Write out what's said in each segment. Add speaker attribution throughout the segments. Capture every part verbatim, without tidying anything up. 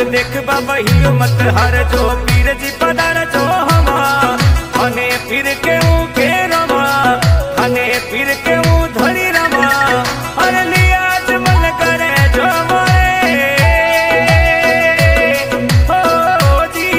Speaker 1: देख बाबा हियो मत हर जो पीर जी पधार जो हमा हने फिर के ऊ के रमा हने फिर के ऊ धरी रमा हर लिया मन करे जो मोरे हो जी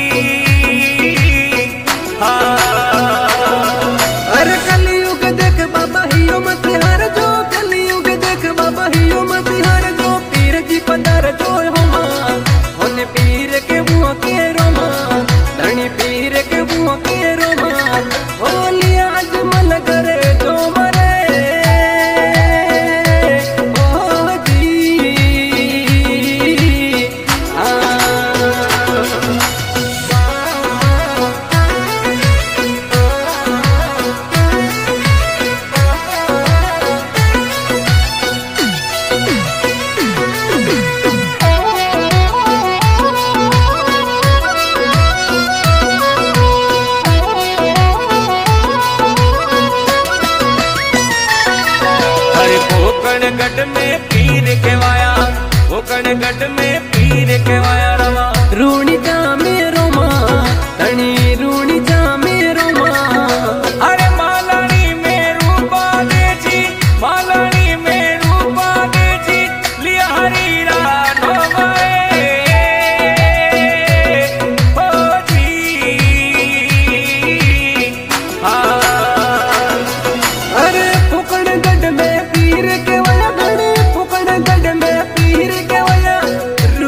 Speaker 2: अरे कलयुग देख बाबा हियो मत हर जो कलयुग देख बाबा हियो मत हर जो पीर जी पधार जो हमा होने पीर के मुँह के रोमा धनी पीर के मुँह के रोमा होली आज मन करे जो मरे ओ जी आ
Speaker 1: गढ़ में पीर के वाया वो गढ़ में पीर के वाया रमा
Speaker 2: रूणी जा मेरो माँ धनी रूणी जा मेरो माँ
Speaker 1: अरे मालानी में रूपा दे जी मालानी में रूपा दे जी लिया हरीरा नोमाए हो जी हाँ
Speaker 2: अरे फुकड़गढ़ में पीर के वया धनी फुकड़गढ़ में पीर के वया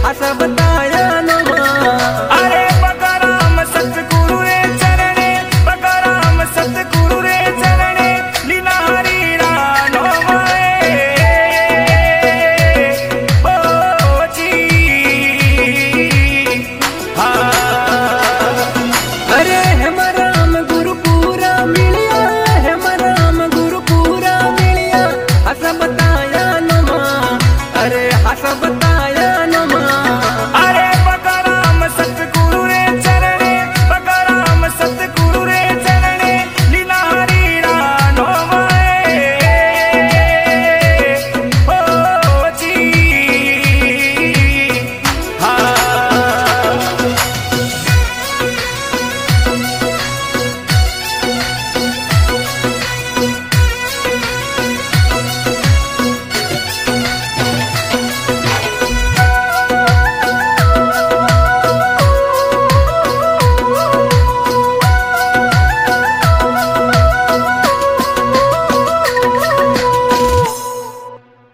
Speaker 2: आ सब